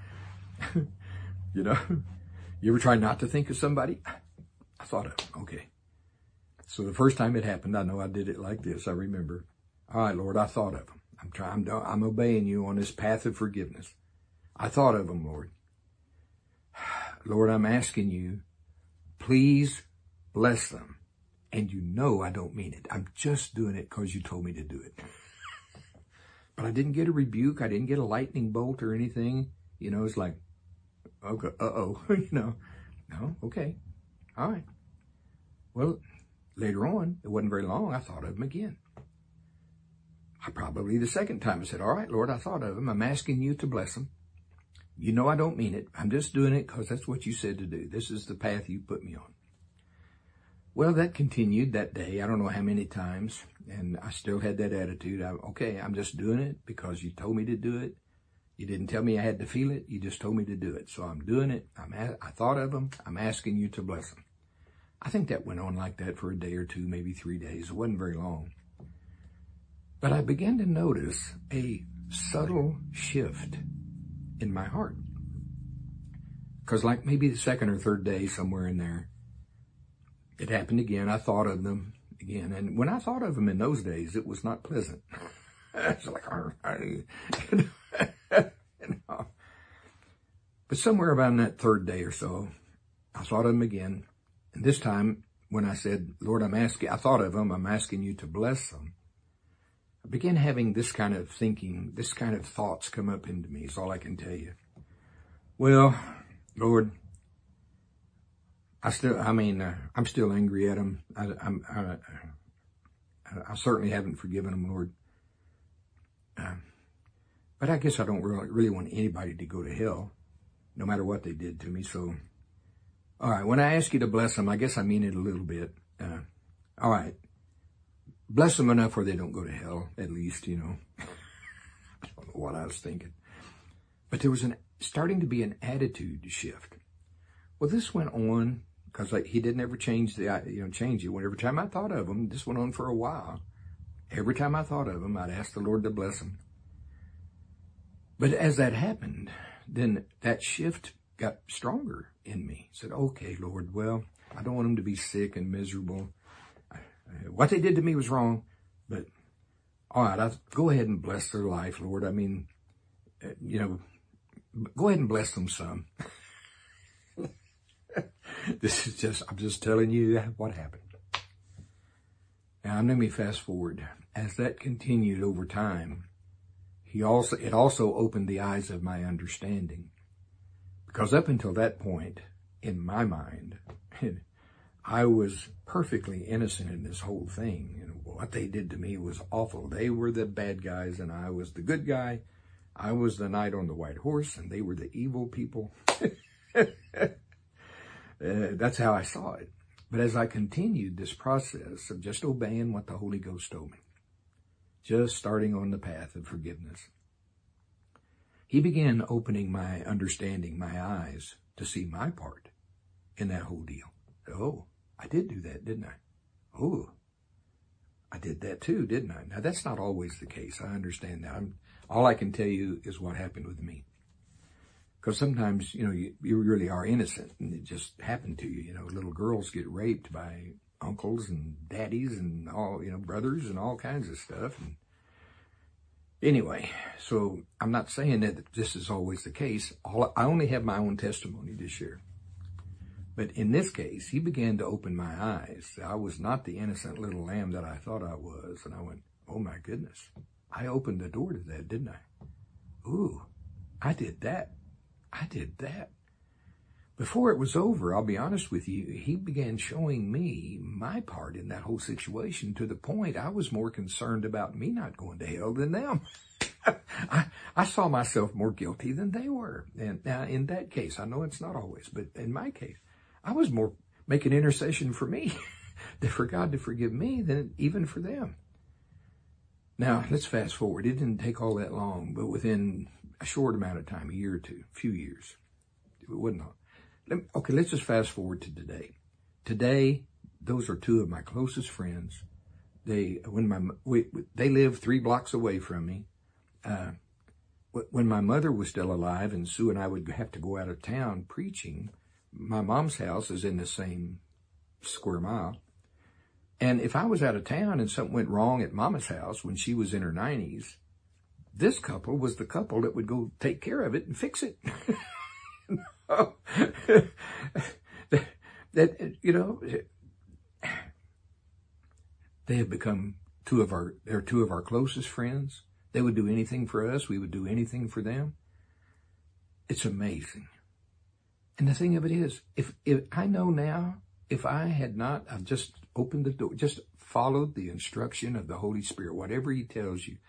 You ever try not to think of somebody? I thought of them. Okay. So the first time it happened, I know I did it like this. I remember. All right, Lord, I thought of them. I'm obeying you on this path of forgiveness. I thought of them, Lord. Lord, I'm asking you, please bless them. And I don't mean it. I'm just doing it because you told me to do it. But I didn't get a rebuke. I didn't get a lightning bolt or anything. It's like, okay, uh-oh, No, okay, all right. Well, later on, it wasn't very long, I thought of them again. Probably the second time I said, all right, Lord, I thought of them. I'm asking you to bless them. I don't mean it. I'm just doing it because that's what you said to do. This is the path you put me on. Well, that continued that day. I don't know how many times. And I still had that attitude. I'm just doing it because you told me to do it. You didn't tell me I had to feel it. You just told me to do it. So I'm doing it. I thought of them. I'm asking you to bless them. I think that went on like that for a day or two, maybe 3 days. It wasn't very long. But I began to notice a subtle shift in my heart. Because like maybe the second or third day, somewhere in there, it happened again. I thought of them again. And when I thought of them in those days, it was not pleasant. It's like, But somewhere around that third day or so, I thought of them again. And this time, when I said, Lord, I thought of them, I'm asking you to bless them. I began having this kind of thinking, this kind of thoughts come up into me. It's all I can tell you. Well, Lord, I'm still angry at them. I certainly haven't forgiven them, Lord. But I guess I don't really want anybody to go to hell, no matter what they did to me. So, all right, when I ask you to bless them, I guess I mean it a little bit. All right. Bless them enough where they don't go to hell, at least, I don't know what I was thinking. But there was starting to be an attitude shift. Well, this went on because he didn't ever change it. Whenever time I thought of him, this went on for a while. Every time I thought of him, I'd ask the Lord to bless him. But as that happened, then that shift got stronger in me. I said, okay, Lord, well, I don't want him to be sick and miserable. what they did to me was wrong, but all right, go ahead and bless their life, Lord. I mean, go ahead and bless them some. I'm just telling you what happened. Now, let me fast forward. As that continued over time, it also opened the eyes of my understanding. Because up until that point, in my mind, I was perfectly innocent in this whole thing. And what they did to me was awful. They were the bad guys and I was the good guy. I was the knight on the white horse and they were the evil people. That's how I saw it. But as I continued this process of just obeying what the Holy Ghost told me, just starting on the path of forgiveness, He began opening my understanding, my eyes, to see my part in that whole deal. Oh, I did do that, didn't I? Oh, I did that too, didn't I? Now, that's not always the case. I understand that. All I can tell you is what happened with me. Because sometimes, you really are innocent and it just happened to you. Little girls get raped by uncles and daddies and all, brothers and all kinds of stuff. And anyway, so I'm not saying that this is always the case. I only have my own testimony to share. But in this case, He began to open my eyes. I was not the innocent little lamb that I thought I was. And I went, oh my goodness, I opened the door to that, didn't I? Ooh, I did that. I did that. Before it was over, I'll be honest with you, He began showing me my part in that whole situation to the point I was more concerned about me not going to hell than them. I saw myself more guilty than they were. And now in that case, I know it's not always, but in my case, I was more making intercession for me, for God to forgive me than even for them. Now, let's fast forward. It didn't take all that long, but within a short amount of time, a year or two, a few years, it wasn't long. Okay, let's just fast forward to today. Today, those are two of my closest friends. They live 3 blocks away from me. When my mother was still alive and Sue and I would have to go out of town preaching, my mom's house is in the same square mile. And if I was out of town and something went wrong at Mama's house when she was in her 90s, this couple was the couple that would go take care of it and fix it. They have become two of our closest friends. They would do anything for us. We would do anything for them. It's amazing. And the thing of it is, if I know now, if I had not, I've just opened the door, just followed the instruction of the Holy Spirit, whatever He tells you.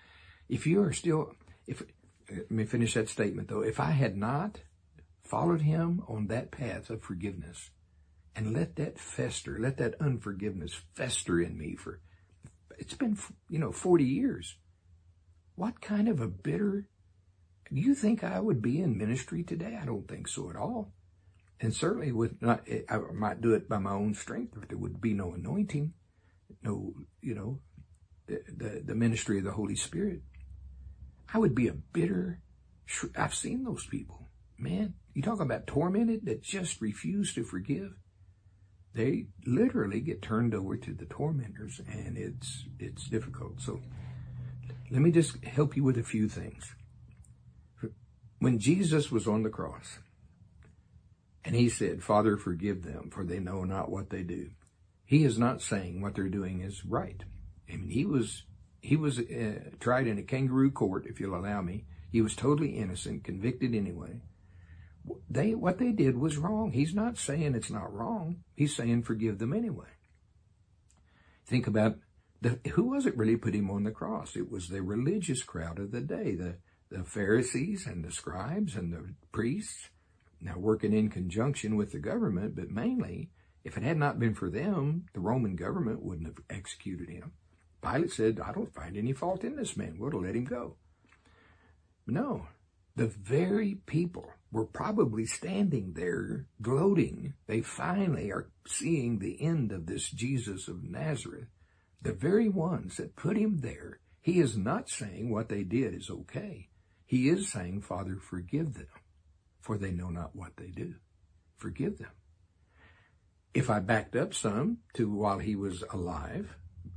Let me finish that statement though. If I had not followed Him on that path of forgiveness and let that fester, let that unforgiveness fester in me it's been, 40 years. What kind of a bitter, do you think I would be in ministry today? I don't think so at all. And certainly I might do it by my own strength, but there would be no anointing, no, the ministry of the Holy Spirit. I would be a bitter, I've seen those people. Man, you talk about tormented that just refuse to forgive. They literally get turned over to the tormentors, and it's difficult. So let me just help you with a few things. When Jesus was on the cross, and He said, Father, forgive them, for they know not what they do. He is not saying what they're doing is right. I mean, he was tried in a kangaroo court, if you'll allow me. He was totally innocent, convicted anyway. What they did was wrong. He's not saying it's not wrong. He's saying forgive them anyway. Think about who was it really put Him on the cross? It was the religious crowd of the day, the Pharisees and the scribes and the priests. Now working in conjunction with the government, but mainly, if it had not been for them, the Roman government wouldn't have executed Him. Pilate said, I don't find any fault in this man. We'll let Him go. No, the very people were probably standing there gloating. They finally are seeing the end of this Jesus of Nazareth. The very ones that put Him there, He is not saying what they did is okay. He is saying, Father, forgive them, for they know not what they do. Forgive them. If I backed up some to while He was alive,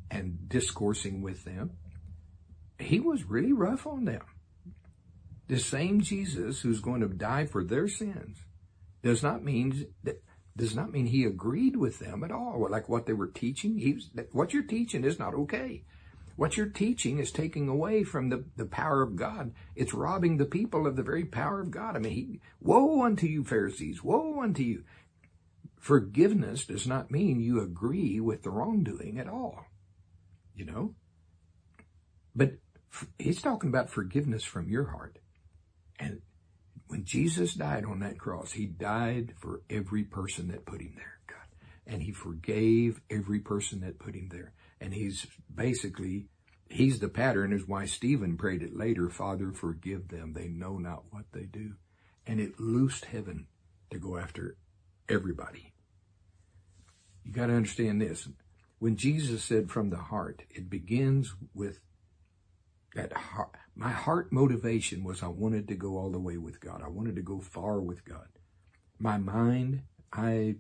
and discoursing with them, he was really rough on them. The same Jesus who's going to die for their sins does not mean he agreed with them at all. Like what they were teaching, what you're teaching is not okay. What you're teaching is taking away from the power of God. It's robbing the people of the very power of God. I mean, woe unto you, Pharisees, woe unto you. Forgiveness does not mean you agree with the wrongdoing at all, you know. But he's talking about forgiveness from your heart. And when Jesus died on that cross, he died for every person that put him there, God. And he forgave every person that put him there. And he's the pattern, is why Stephen prayed it later, Father, forgive them. They know not what they do. And it loosed heaven to go after everybody. You got to understand this. When Jesus said from the heart, it begins with that heart. My heart motivation was I wanted to go all the way with God. I wanted to go far with God. My mind, I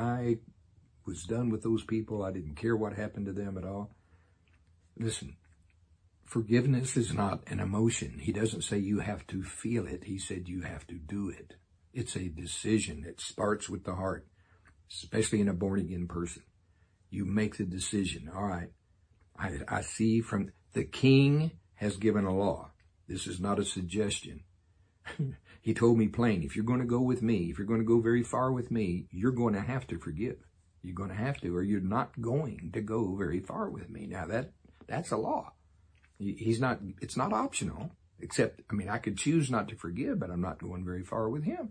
was done with those people. I didn't care what happened to them at all. Listen, forgiveness is not an emotion. He doesn't say you have to feel it. He said you have to do it. It's a decision. It starts with the heart, especially in a born-again person. You make the decision. All right, I see from the King has given a law. This is not a suggestion. He told me plain, if you're going to go with me, if you're going to go very far with me, you're going to have to forgive. You're going to have to, or you're not going to go very far with me. Now that's a law. It's not optional, except, I could choose not to forgive, but I'm not going very far with him.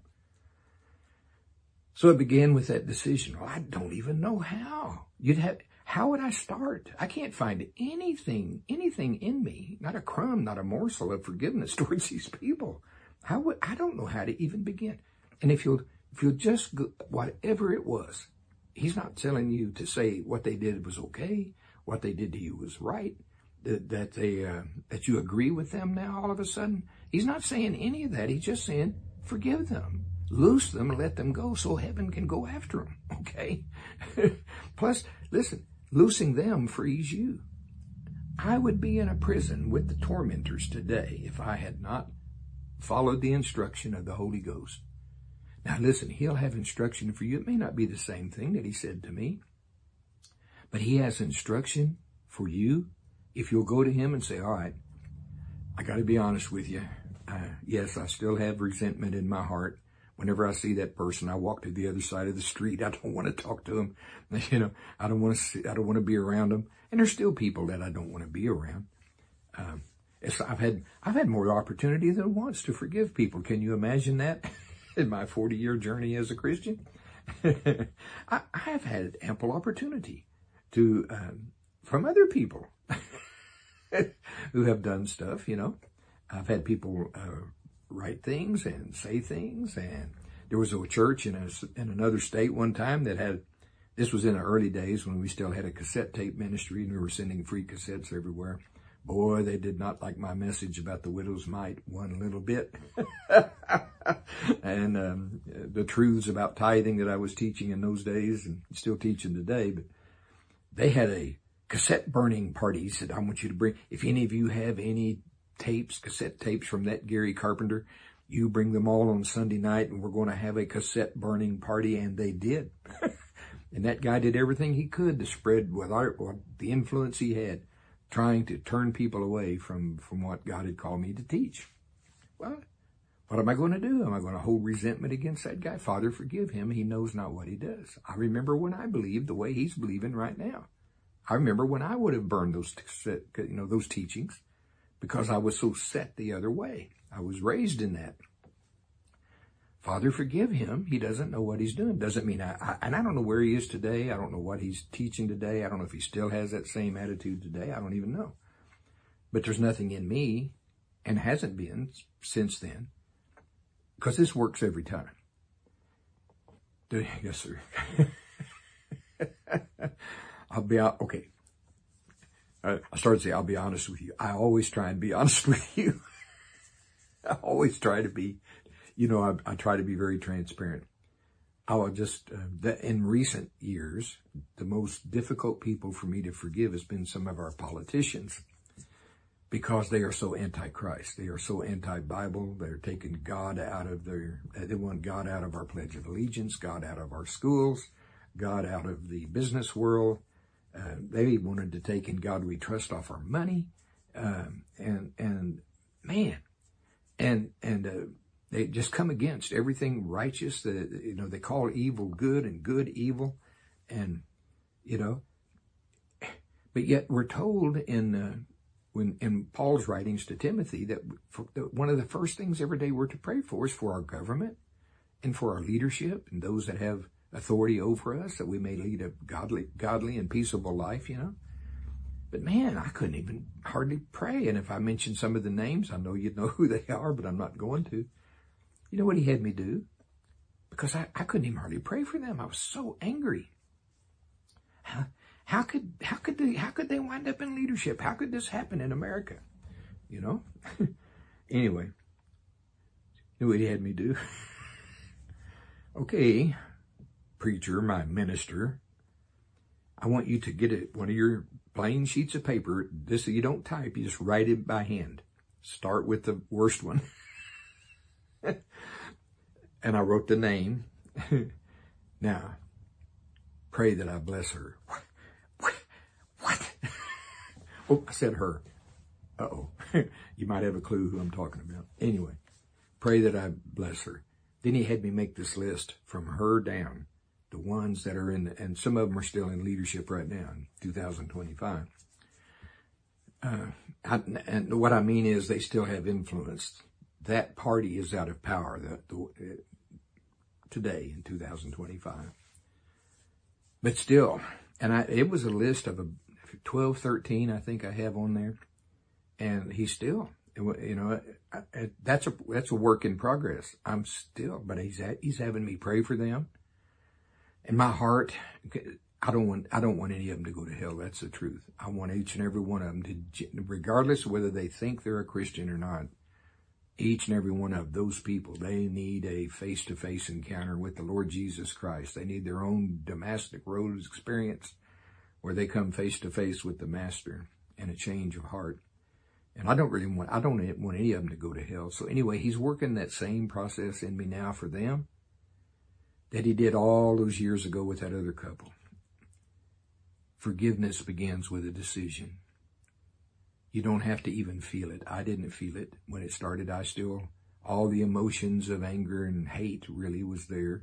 So it began with that decision. Well, I don't even know how. How would I start? I can't find anything in me, not a crumb, not a morsel of forgiveness towards these people. I don't know how to even begin. And if you'll just go, whatever it was, he's not telling you to say what they did was okay, what they did to you was right, that you agree with them now all of a sudden. He's not saying any of that. He's just saying forgive them, loose them, and let them go so heaven can go after them. Okay. Plus, listen. Loosing them frees you. I would be in a prison with the tormentors today if I had not followed the instruction of the Holy Ghost. Now listen, he'll have instruction for you. It may not be the same thing that he said to me, but he has instruction for you if you'll go to him and say, all right, I got to be honest with you. Yes, I still have resentment in my heart. Whenever I see that person, I walk to the other side of the street. I don't want to talk to them. I don't want to be around them. And there's still people that I don't want to be around. I've had more opportunity than once to forgive people. Can you imagine that? In my 40-year journey as a Christian, I have had ample opportunity to from other people who have done stuff. I've had people write things and say things. And there was a church in another state one time that had, this was in the early days when we still had a cassette tape ministry and we were sending free cassettes everywhere. Boy, they did not like my message about the widow's mite one little bit. And the truths about tithing that I was teaching in those days and still teaching today. But they had a cassette burning party. He said, I want you to bring, if any of you have any cassette tapes from that Gary Carpenter, you bring them all on Sunday night and we're going to have a cassette burning party. And they did. And that guy did everything he could to spread what the influence he had, trying to turn people away from what God had called me to teach. Well, what am I going to do? Am I going to hold resentment against that guy? Father, forgive him. He knows not what he does. I remember when I believed the way he's believing right now. I remember when I would have burned those teachings, because I was so set the other way. I was raised in that. Father, forgive him. He doesn't know what he's doing. Doesn't mean and I don't know where he is today. I don't know what he's teaching today. I don't know if he still has that same attitude today. I don't even know. But there's nothing in me, and hasn't been since then, because this works every time. Yes, sir. I'll be out. Okay. I started to say, I'll be honest with you. I always try and be honest with you. I always try to be, I try to be very transparent. I will just, in recent years, the most difficult people for me to forgive has been some of our politicians, because they are so anti-Christ. They are so anti-Bible. They're taking God out of they want God out of our Pledge of Allegiance, God out of our schools, God out of the business world. They wanted to take In God We Trust off our money. They just come against everything righteous. They call evil good and good evil. And, but yet we're told in Paul's writings to Timothy that one of the first things every day we're to pray for is for our government and for our leadership and those that have authority over us, that we may lead a godly and peaceable life, But man, I couldn't even hardly pray. And if I mention some of the names, I know you'd know who they are, but I'm not going to. You know what he had me do? Because I couldn't even hardly pray for them. I was so angry. How could they wind up in leadership? How could this happen in America? Anyway, you know what he had me do? Okay, preacher, my minister, I want you to get one of your plain sheets of paper. This you don't type, you just write it by hand. Start with the worst one. And I wrote the name. Now, pray that I bless her. What? Oh, I said her. Uh-oh. You might have a clue who I'm talking about. Anyway, pray that I bless her. Then he had me make this list from her down, the ones that are and some of them are still in leadership right now in 2025. And what I mean is they still have influence. That party is out of power today in 2025. But still, it was a list of 12, 13, I think I have on there. And he's still, that's a work in progress. But he's having me pray for them. In my heart, I don't want any of them to go to hell. That's the truth. I want each and every one of them to, regardless of whether they think they're a Christian or not, each and every one of those people, they need a face-to-face encounter with the Lord Jesus Christ. They need their own Damascus Road experience where they come face-to-face with the Master and a change of heart. And I don't want any of them to go to hell. So anyway, he's working that same process in me now for them that he did all those years ago with that other couple. Forgiveness begins with a decision. You don't have to even feel it. I didn't feel it when it started. All the emotions of anger and hate really was there.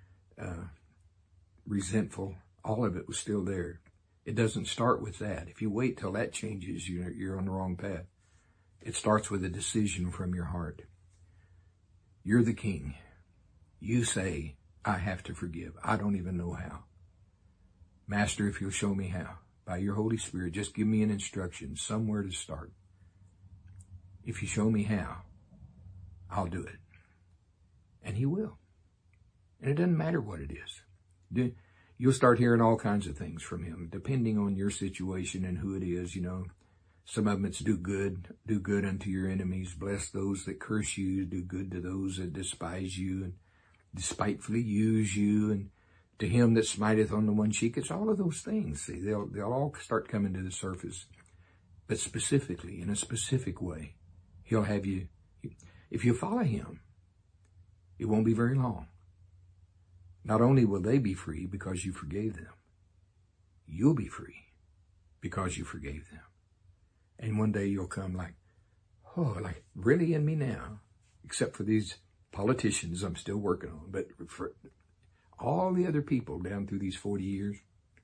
Resentful, all of it was still there. It doesn't start with that. If you wait till that changes, you're on the wrong path. It starts with a decision from your heart. You're the king. You say, I have to forgive. I don't even know how. Master, if you'll show me how, by your Holy Spirit, just give me an instruction, somewhere to start. If you show me how, I'll do it. And he will. And it doesn't matter what it is. You'll start hearing all kinds of things from him, depending on your situation and who it is, Some of them it's do good unto your enemies, bless those that curse you, do good to those that despise you and despitefully use you, and to him that smiteth on the one cheek. It's all of those things. See, they'll all start coming to the surface. But specifically, in a specific way, he'll have you, if you follow him, it won't be very long. Not only will they be free because you forgave them, you'll be free because you forgave them. And one day you'll come like really in me now, except for these politicians I'm still working on. But for all the other people down through these 40 years,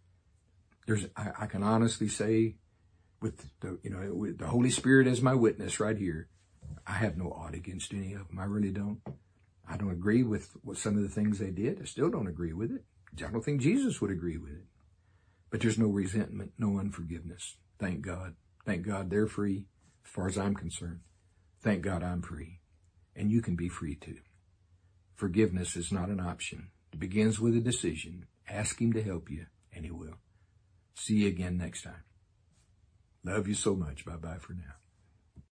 I can honestly say with the Holy Spirit as my witness right here, I have no ought against any of them. I really don't. I don't agree with some of the things they did. I still don't agree with it. I don't think Jesus would agree with it. But there's no resentment, no unforgiveness. Thank God. Thank God they're free as far as I'm concerned. Thank God I'm free. And you can be free too. Forgiveness is not an option. It begins with a decision. Ask him to help you, and he will. See you again next time. Love you so much. Bye-bye for now.